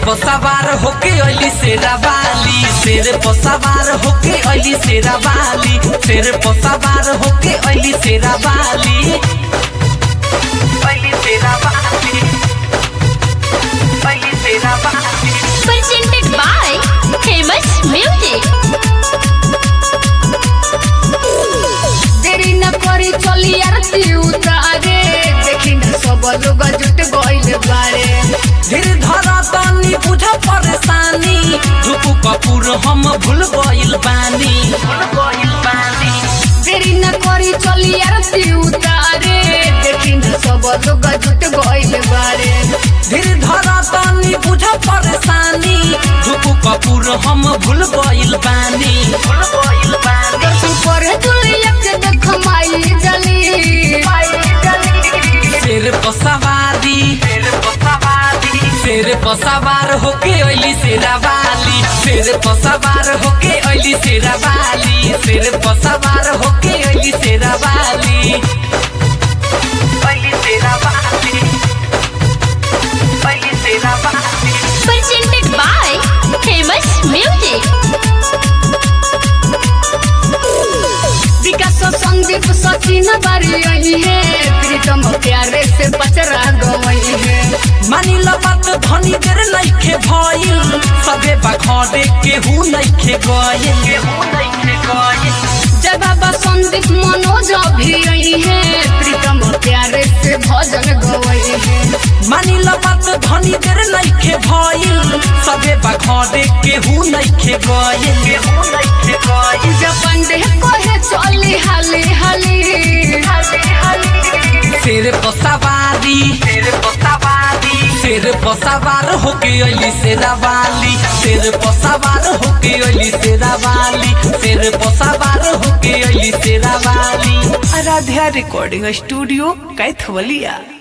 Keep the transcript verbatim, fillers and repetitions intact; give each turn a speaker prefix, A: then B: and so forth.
A: पर सवार होके अली शेरा वाली, शेर पर सवार होके अली शेरा वाली, शेर पर सवार होके अली शेरा वाली, अली शेरा वाली, अली शेरा वाली।
B: Presented by Famous Music।
C: देरी न करी चली आरती उतारे, देखी न सब लोग जुट गइल बारे।
A: धीर धरा तनी बुझ परेशानी, धुपु कपूर हम भूल गइल बानी, भूल गइल बानी।
C: देरी न करी चली आरती उतारे, देखी न सब लोग जुट गइल बारे।
A: धीर धरा तनी बुझ परेशानी, धुपु कपूर हम भूल गइल बानी, भूल गइल बानी।
C: दर्शन करे दुलिया के देख माई जली, माई जली।
A: शेर पर सवारी, शेर पर सवारी, शेर पर सवार होके अली शेरा वाली, शेर पर सवार होके अली शेरा वाली, शेर पर सवार होके अली शेरा वाली, अली शेरा वाली, अली शेरा वाली।
B: Presented by Famous Music।
C: विकास संदीप सचिन बारी आई है, प्रीतम प्यारे से पचरा गई है।
A: मानी लो बात धनी देर नइखे भइल, सबे बखरे केहू नइखे गइल, केहू नइखे गइल।
C: जय बाबा संदीप मनोज भी आई है, प्रीतम प्यारे से भजन गई है।
A: मानी लो बात धनी देर नइखे भइल, सबे बखरे केहू नइखे गइल, केहू नइखे गइल।
C: जपंडे कहे चली हाली हाली, हाली हाली।
A: शेर पर सवारी, शेर पर सवारी, शेर पर सवार होके अली शेरा वाली, शेर पर सवार होके अली शेरा वाली, शेर पर सवार होके अली शेरा वाली। Aaradhya recording studio Kaithwalia.